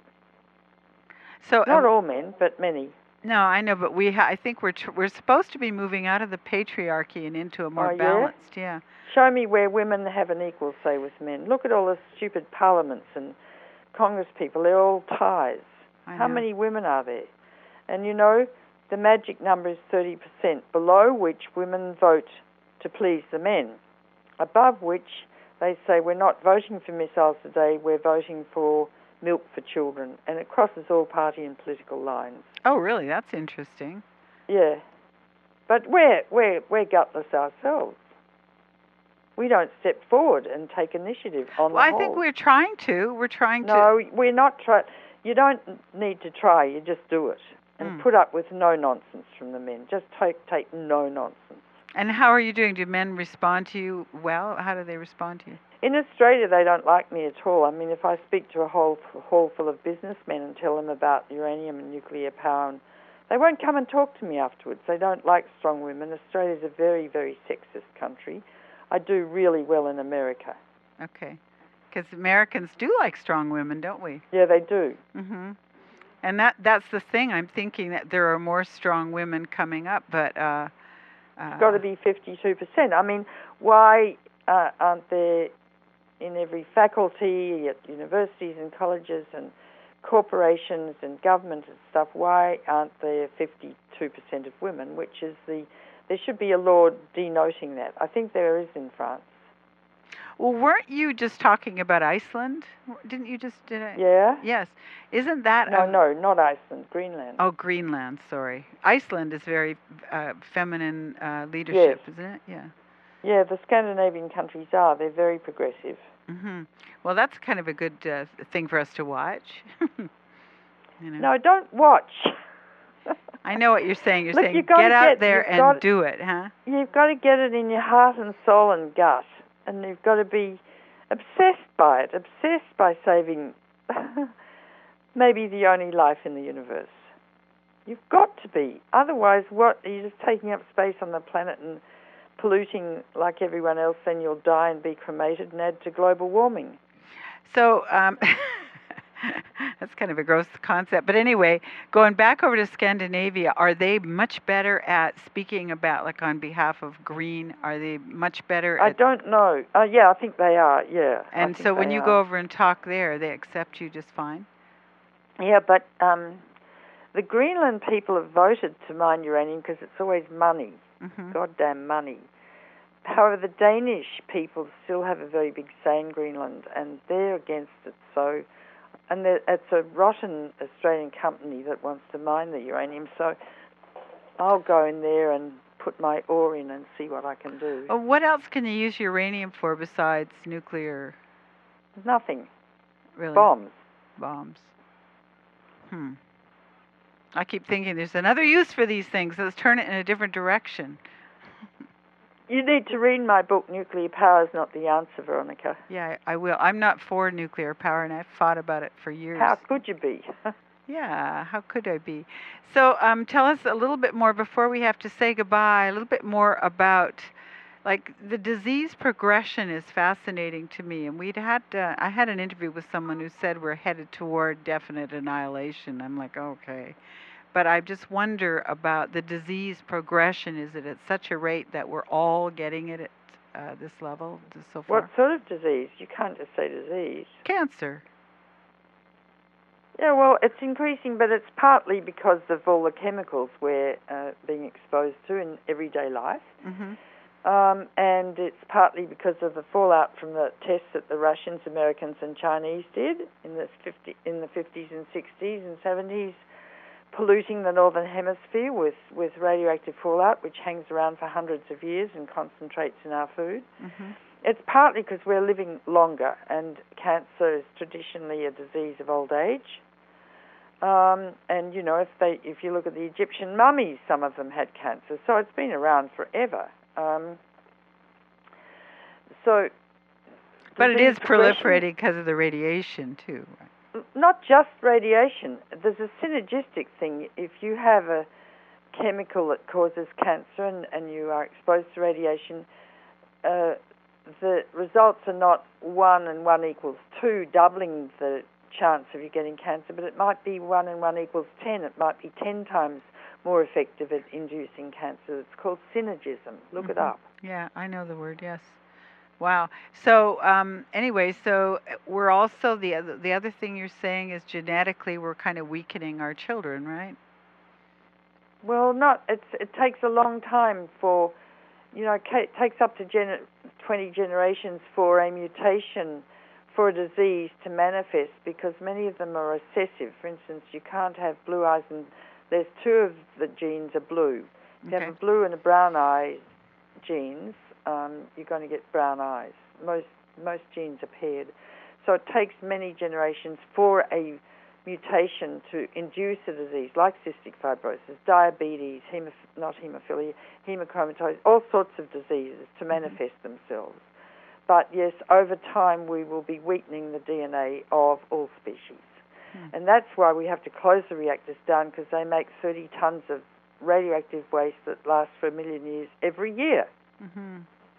So Not uh, all men, but many. no, I know, but we ha- I think we're tr- we're supposed to be moving out of the patriarchy and into a more Oh, yeah? balanced. Yeah. Show me where women have an equal say with men. Look at all the stupid parliaments and Congress people. They're all ties. I How know. many women are there? And you know, the magic number is thirty percent, below which women vote to please the men, above which they say we're not voting for missiles today, we're voting for milk for children, and it crosses all party and political lines. Oh, really? That's interesting. Yeah, but we're, we're, we're gutless ourselves. We don't step forward and take initiative on Well, the I whole. think we're trying to. We're trying to. No, we're not trying. You don't need to try, you just do it. And Mm. put up with no nonsense from the men. Just take take no nonsense. And how are you doing? Do men respond to you well? How do they respond to you? In Australia, they don't like me at all. I mean, if I speak to a whole hall full of businessmen and tell them about uranium and nuclear power, and they won't come and talk to me afterwards. They don't like strong women. Australia's a very, very sexist country. I do really well in America. Okay. Because Americans do like strong women, don't we? Yeah, they do. Mm-hmm. And that that's the thing. I'm thinking that there are more strong women coming up, but uh, uh, It's got to be fifty-two percent. I mean, why uh, aren't there in every faculty at universities and colleges and corporations and government and stuff, why aren't there fifty-two percent of women, which is the, there should be a law denoting that. I think there is in France. well, weren't you just talking about Iceland? Didn't you just did I? Yeah? Yes. Isn't that No, a, no, not Iceland, Greenland. Oh, Greenland. Sorry, Iceland is very uh, feminine uh, leadership, Yes. isn't it? Yeah. Yeah, the Scandinavian countries are. They're very progressive. Hmm. Well, that's kind of a good uh, thing for us to watch. you know? No, don't watch. I know what you're saying. You're Look, saying you've gotta get out get- there you've and got- do it, huh? You've got to get it in your heart and soul and gut. And you've got to be obsessed by it, obsessed by saving maybe the only life in the universe. You've got to be. Otherwise, what? Are you just taking up space on the planet and polluting like everyone else? Then you'll die and be cremated and add to global warming. So um, that's kind of a gross concept. But anyway, going back over to Scandinavia, are they much better at speaking about, like, on behalf of green? Are they much better I at... don't know. Uh, yeah, I think they are, yeah. I And think so when they you are. go over and talk there, they accept you just fine? Yeah, but um, the Greenland people have voted to mine uranium because it's always money. Mm-hmm. Goddamn money. However, the Danish people still have a very big say in Greenland, and they're against it. So, and it's a rotten Australian company that wants to mine the uranium. So, I'll go in there and put my oar in and see what I can do. Well, what else can you use uranium for besides nuclear? Nothing. Really? Bombs. Bombs. Hmm. I keep thinking there's another use for these things. Let's turn it in a different direction. You need to read my book, Nuclear Power is Not the Answer, Veronica. Yeah, I will. I'm not for nuclear power, and I've fought about it for years. How could you be? Yeah, how could I be? So um, tell us a little bit more before we have to say goodbye, a little bit more about, like, the disease progression is fascinating to me. And we'd had, uh, I had an interview with someone who said we're headed toward definite annihilation. I'm like, okay. But I just wonder about the disease progression. Is it at such a rate that we're all getting it at uh, this level so far? What sort of disease? You can't just say disease. Cancer. Yeah, well, it's increasing, but it's partly because of all the chemicals we're uh, being exposed to in everyday life. Mm-hmm. Um, and it's partly because of the fallout from the tests that the Russians, Americans, and Chinese did in the fifty, in the fifties and sixties and seventies, polluting the northern hemisphere with, with radioactive fallout, which hangs around for hundreds of years and concentrates in our food. Mm-hmm. It's partly because we're living longer, and cancer is traditionally a disease of old age. Um, and you know, if they, if you look at the Egyptian mummies, some of them had cancer, so it's been around forever. Um, so, but it is progression, proliferating because of the radiation too. Not just radiation. There's a synergistic thing. If you have a chemical that causes cancer and, and you are exposed to radiation, uh, the results are not one and one equals two, doubling the chance of you getting cancer, but it might be one and one equals ten. It might be ten times more effective at inducing cancer. It's called synergism. Look Mm-hmm. it up. Yeah, I know the word, yes. Wow. So um, anyway, so we're also, the other, the other thing you're saying is genetically we're kind of weakening our children, right? Well, not. It's, it takes a long time for, you know, it takes up to gen- twenty generations for a mutation for a disease to manifest, because many of them are recessive. For instance, you can't have blue eyes, and there's two of the genes are blue. If you Okay. have a blue and a brown eye genes, um, you're going to get brown eyes. Most most genes are paired. So it takes many generations for a mutation to induce a disease like cystic fibrosis, diabetes, hemoph- not hemophilia, hemochromatosis, all sorts of diseases to manifest mm-hmm. themselves. But yes, over time we will be weakening the D N A of all species. Hmm. And that's why we have to close the reactors down, because they make thirty tons of radioactive waste that lasts for a million years every year. Mm-hmm.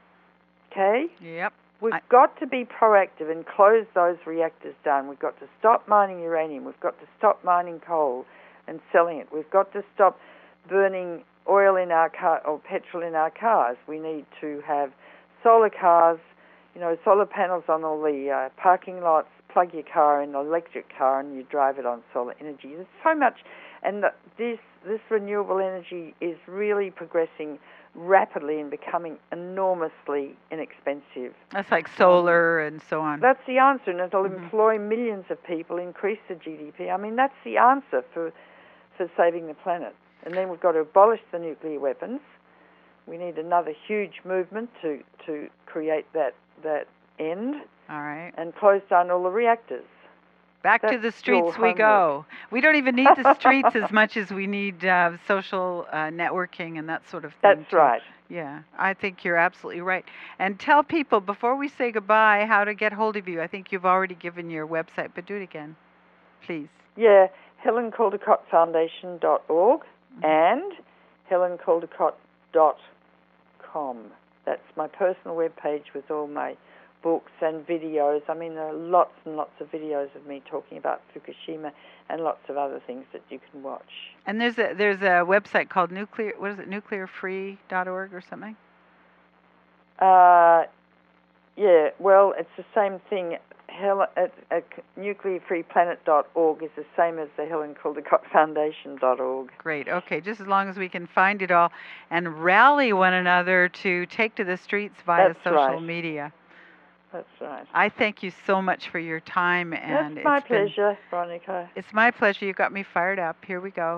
Okay? Yep. We've I... got to be proactive and close those reactors down. We've got to stop mining uranium. We've got to stop mining coal and selling it. We've got to stop burning oil in our car or petrol in our cars. We need to have solar cars, you know, solar panels on all the uh, parking lots. Plug your car in an electric car and you drive it on solar energy. There's so much, and the, this this renewable energy is really progressing rapidly and becoming enormously inexpensive. That's like solar um, and so on. That's the answer, and it'll mm-hmm. employ millions of people, increase the G D P. I mean, that's the answer for for saving the planet. And then we've got to abolish the nuclear weapons. We need another huge movement to, to create that, that end. All right. And close down all the reactors. Back That's to the streets we go. We don't even need the streets as much as we need uh, social uh, networking and that sort of thing. That's too. right. Yeah, I think you're absolutely right. And tell people, before we say goodbye, how to get hold of you. I think you've already given your website, but do it again, please. Yeah, helen caldicott foundation dot org mm-hmm. and helen caldicott dot com. That's my personal webpage with all my books and videos. I mean, there are lots and lots of videos of me talking about Fukushima and lots of other things that you can watch. And there's a there's a website called nuclear what is it nuclear free dot org or something? Uh, yeah. Well, it's the same thing. Hel- at, at nuclear free planet dot org is the same as the helen caldicott foundation dot org. Great. Okay, just as long as we can find it all and rally one another to take to the streets via That's social right. media. That's right. I thank you so much for your time. And That's my it's been, pleasure, Veronica. It's my pleasure. You got me fired up. Here we go.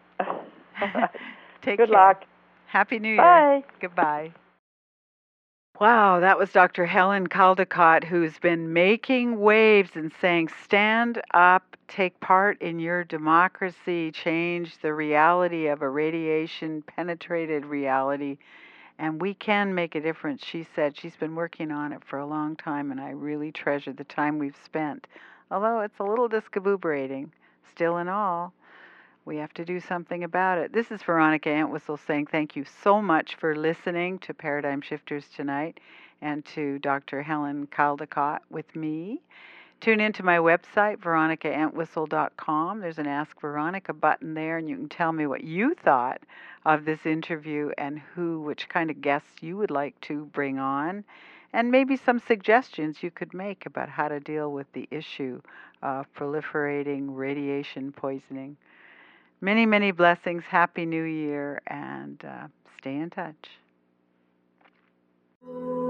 Take Good care. luck. Happy New Year. Bye. Goodbye. Wow, that was Doctor Helen Caldicott, who's been making waves and saying, stand up, take part in your democracy, change the reality of a radiation penetrated reality, and we can make a difference. She said she's been working on it for a long time, and I really treasure the time we've spent. Although it's a little discombobulating, still in all, we have to do something about it. This is Veronica Entwistle saying thank you so much for listening to Paradigm Shifters tonight and to Doctor Helen Caldicott with me. Tune into my website, veronica entwistle dot com. There's an Ask Veronica button there, and you can tell me what you thought of this interview and who, which kind of guests you would like to bring on, and maybe some suggestions you could make about how to deal with the issue of proliferating radiation poisoning. Many, many blessings. Happy New Year, and uh, stay in touch.